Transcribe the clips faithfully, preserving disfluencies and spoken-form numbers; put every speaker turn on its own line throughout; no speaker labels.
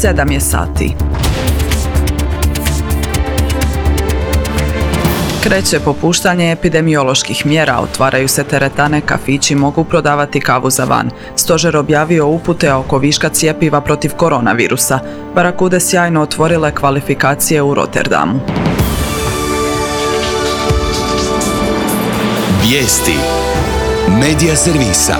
Sedam je sati. Kreće popuštanje epidemioloških mjera, otvaraju se teretane, kafići mogu prodavati kavu za van. Stožer objavio upute oko viška cjepiva protiv koronavirusa. Barakude sjajno otvorile kvalifikacije u Rotterdamu.
Vijesti Medija servisa.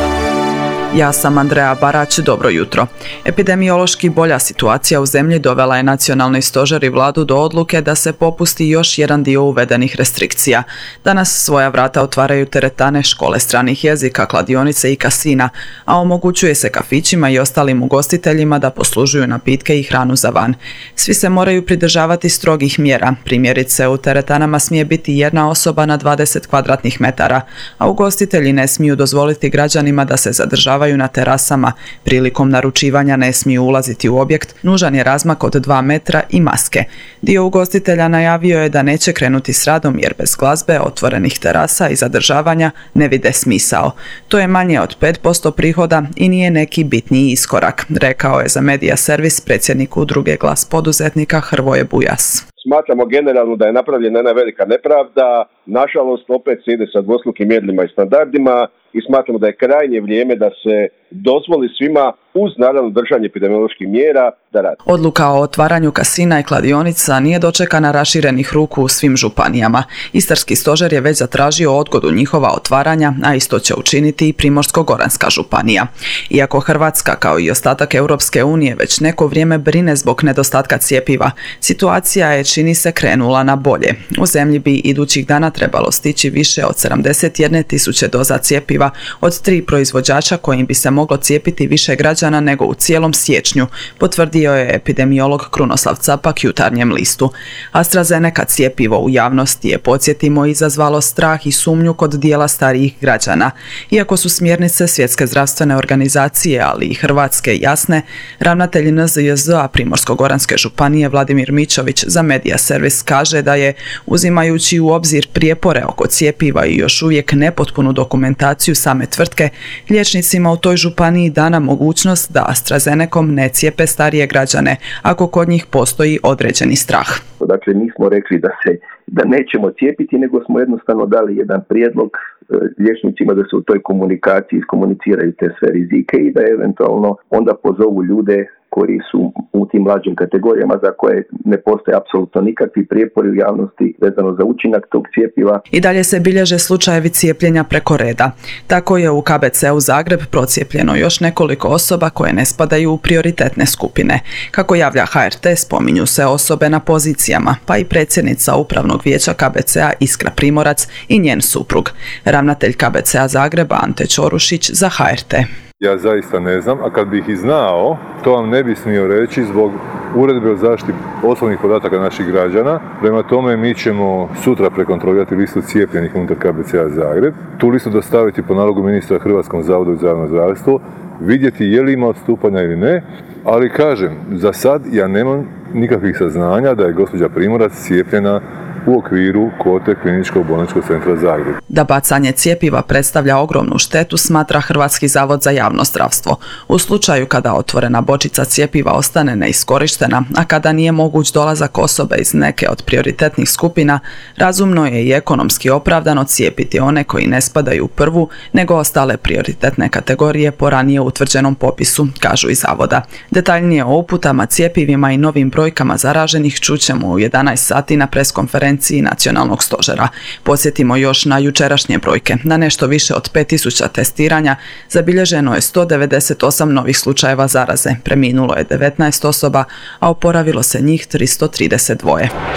Ja sam Andreja Barać, dobro jutro. Epidemiološki bolja situacija u zemlji dovela je nacionalni stožer i vladu do odluke da se popusti još jedan dio uvedenih restrikcija. Danas svoja vrata otvaraju teretane, škole stranih jezika, kladionice i kasina, a omogućuje se kafićima i ostalim ugostiteljima da poslužuju napitke i hranu za van. Svi se moraju pridržavati strogih mjera. Primjerice, u teretanama smije biti jedna osoba na dvadeset kvadratnih metara, a ugostitelji ne smiju dozvoliti građanima da se zadržavaju na terasama. Prilikom naručivanja ne smiju ulaziti u objekt, nužan je razmak od dva metra i maske. Dio ugostitelja najavio je da neće krenuti s radom jer bez glazbe, otvorenih terasa i zadržavanja ne vide smisao. To je manje od pet posto prihoda i nije neki bitniji iskorak, rekao je za Medija servis predsjednik udruge Glas poduzetnika Hrvoje Bujas.
Smatramo generalno da je napravljena jedna velika nepravda, nažalost opet se ide sa dvostrukim mjerilima i standardima i smatramo da je krajnje vrijeme da se dozvoli svima, uz naravno držanje epidemioloških mjera, da rade.
Odluka o otvaranju kasina i kladionica nije dočekana raširenih ruku u svim županijama. Istarski stožer je već zatražio odgodu njihova otvaranja, a isto će učiniti i Primorsko-goranska županija. Iako Hrvatska, kao i ostatak Europske unije, već neko vrijeme brine zbog nedostatka cjepiva, situacija je, čini se, krenula na bolje. U zemlji bi idućih dana trebalo stići više od sedamdeset jedne tisuće doza cjepiva od tri proizvođača kojim bi se moglo cijepiti više građana nego u cijelom siječnju, potvrdio je epidemiolog Krunoslav Capak Jutarnjem listu. AstraZeneca cjepivo u javnosti je, podsjetimo, izazvalo strah i sumnju kod dijela starijih građana. Iako su smjernice Svjetske zdravstvene organizacije, ali i Hrvatske jasne, ravnatelj N Z J Z-a Primorsko-goranske županije Vladimir Mičović za Medija servis kaže da je, uzimajući u obzir prijepore oko cjepiva i još uvijek nepotpunu dokumentaciju same tvrtke, liječnicima u toj županiji dana mogućnost da AstraZenecom ne cijepe starije građane, ako kod njih postoji određeni strah.
Dakle, nismo rekli da se da nećemo cijepiti, nego smo jednostavno dali jedan prijedlog liječnicima da se u toj komunikaciji iskomuniciraju te sve rizike i da eventualno onda pozovu ljude koji su u tim mlađim kategorijama za koje ne postoje apsolutno nikakvi prijepori u javnosti vezano za učinak tog cjepiva.
I dalje se bilježe slučajevi cijepljenja preko reda. Tako je u K B C-u Zagreb procijepljeno još nekoliko osoba koje ne spadaju u prioritetne skupine. Kako javlja H R T, spominju se osobe na pozicijama, pa i predsjednica Upravnog vijeća K B C-a Iskra Primorac i njen suprug. Ravnatelj K B C-a Zagreba Ante Čorušić za H R T.
Ja zaista ne znam, a kad bih i znao, to vam ne bi smio reći zbog uredbe o zaštiti osobnih podataka naših građana. Prema tome mi ćemo sutra prekontrolirati listu cijepljenih unutar K B C-a Zagreb. Tu listu dostaviti po nalogu ministra Hrvatskom zavodu za javno zdravstvo, vidjeti je li ima odstupanja ili ne, ali kažem, za sad ja nemam nikakvih saznanja da je gospođa Primorac cijepljena u okviru kvote Kliničkog bolničkog centra Zagreb.
Da bacanje cjepiva predstavlja ogromnu štetu, smatra Hrvatski zavod za javno zdravstvo. U slučaju kada otvorena bočica cjepiva ostane neiskorištena, a kada nije moguć dolazak osobe iz neke od prioritetnih skupina, razumno je i ekonomski opravdano cijepiti one koji ne spadaju u prvu, nego ostale prioritetne kategorije po ranije utvrđenom popisu, kažu iz zavoda. Detaljnije o uputama, cjepivima i novim brojkama zaraženih čućemo u jedanaest sati na preskonferenciji Nacionalnog stožera. Podsjetimo još na jučerašnje brojke. Na nešto više od pet tisuća testiranja zabilježeno je sto devedeset osam novih slučajeva zaraze. Preminulo je devetnaest osoba, a oporavilo se njih tristo trideset dva.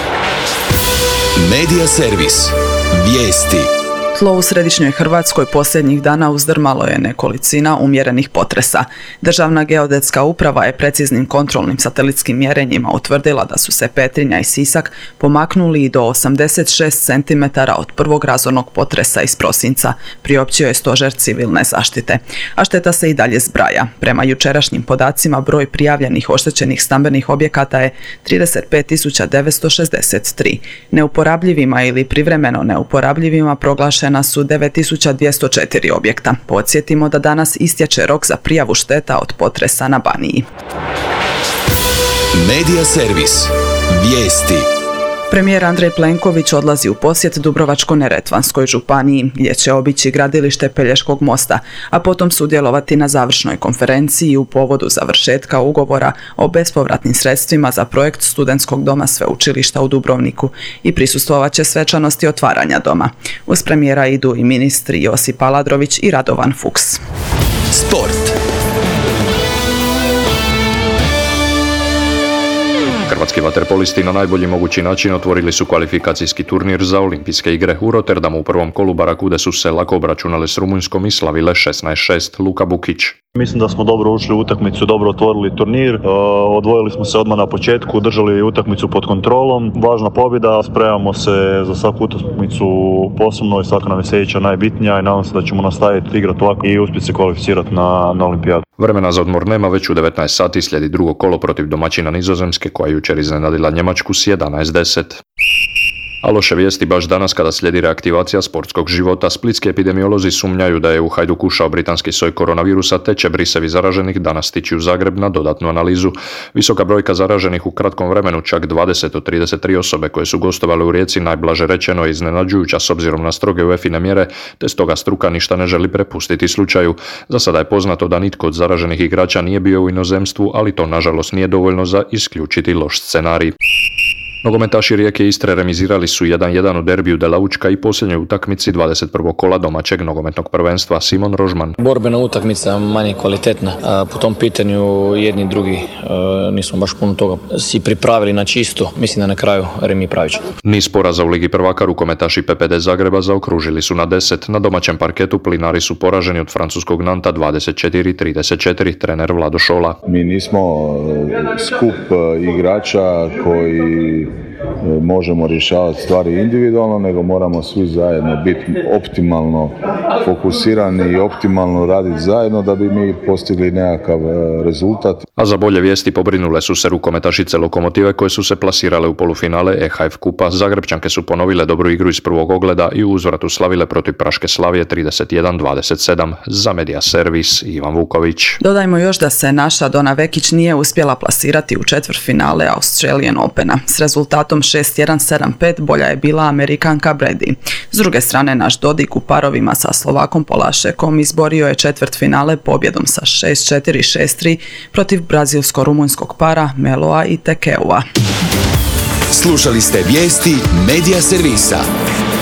Medija servis. Vijesti.
Tlo u središnjoj Hrvatskoj posljednjih dana uzdrmalo je nekolicina umjerenih potresa. Državna geodetska uprava je preciznim kontrolnim satelitskim mjerenjima utvrdila da su se Petrinja i Sisak pomaknuli i do osamdeset šest centimetara od prvog razornog potresa iz prosinca, priopćio je Stožer civilne zaštite. A šteta se i dalje zbraja. Prema jučerašnjim podacima, broj prijavljenih oštećenih stambenih objekata je trideset pet tisuća devetsto šezdeset tri. Neuporabljivima ili privremeno neuporabljivima proglašena su devet tisuća dvjesto četiri objekta. Podsjetimo da danas istječe rok za prijavu šteta od potresa na Baniji.
Medija servis. Vijesti.
Premijer Andrej Plenković odlazi u posjet Dubrovačko-neretvanskoj županiji gdje će obići gradilište Pelješkog mosta, a potom sudjelovati na završnoj konferenciji u povodu završetka ugovora o bespovratnim sredstvima za projekt Studentskog doma Sveučilišta u Dubrovniku i prisustvovat će svečanosti otvaranja doma. Uz premijera idu i ministri Josip Aladrović i Radovan Fuchs.
Sport.
Hrvatski vaterpolisti na najbolji mogući način otvorili su kvalifikacijski turnir za olimpijske igre u Rotterdamu. U prvom kolu Barakude su se lako obračunale s Rumunjskom i slavile šesnaest šest. Luka Bukić.
Mislim da smo dobro ušli u utakmicu, dobro otvorili turnir, odvojili smo se odmah na početku, držali utakmicu pod kontrolom. Važna pobjeda, spremamo se za svaku utakmicu posebno i svaka nam je sljedeća najbitnija i nadam se da ćemo nastaviti igrati ovako i uspjeti se kvalificirati na, na olimpijadu.
Vremena za odmor nema, već u devetnaest sati slijedi drugo kolo protiv domaćina Nizozemske koja je jučer iznenadila Njemačku s jedanaest deset. A loše vijesti baš danas kada slijedi reaktivacija sportskog života. Splitski epidemiolozi sumnjaju da je u Hajduku ušao britanski soj koronavirusa, te će brisevi zaraženih danas stići u Zagreb na dodatnu analizu. Visoka brojka zaraženih u kratkom vremenu, čak dvadeset od trideset tri osobe koje su gostovale u Rijeci, najblaže rečeno je iznenađujuća s obzirom na stroge U E F I-ne mjere, te stoga struka ništa ne želi prepustiti slučaju. Za sada je poznato da nitko od zaraženih igrača nije bio u inozemstvu, ali to nažalost nije dovoljno za isključiti loš scenarij. Nogometaši Rijeke i Istre remizirali su jedan jedan u derbiju de la Učka i posljednjoj utakmici dvadeset prvog kola domaćeg nogometnog prvenstva. Simon Rožman.
Borbena utakmica manje kvalitetna. Po tom pitanju jedni i drugi nismo baš puno toga si pripravili na čisto. Mislim da na kraju remi pravično.
Niz poraza u Ligi prvaka rukometaši P P D Zagreba zaokružili su na deset. Na domaćem parketu Plinari su poraženi od francuskog Nanta dvadeset četiri trideset četiri. Trener Vlado Šola.
Mi nismo skup igrača koji možemo rješavati stvari individualno, nego moramo svi zajedno biti optimalno fokusirani i optimalno raditi zajedno da bi mi postigli nekakav rezultat.
A za bolje vijesti pobrinule su se rukometašice Lokomotive koje su se plasirale u polufinale E H F kupa. Zagrebčanke su ponovile dobru igru iz prvog ogleda i u uzvratu slavile protiv Praške Slavije trideset jedan dvadeset sedam. Za Medija servis Ivan Vuković.
Dodajmo još da se naša Dona Vekić nije uspjela plasirati u četvrtfinale Australian Opena. S rezultatom šest jedan sedam pet bolja je bila Amerikanka Brady. S druge strane, naš Dodik u parovima sa Slovakom Polašekom izborio je četvrtfinale pobjedom sa šest četiri šest tri protiv brazilsko-rumunjskog para Meloa i Tekeua.
Slušali ste vijesti Medija servisa.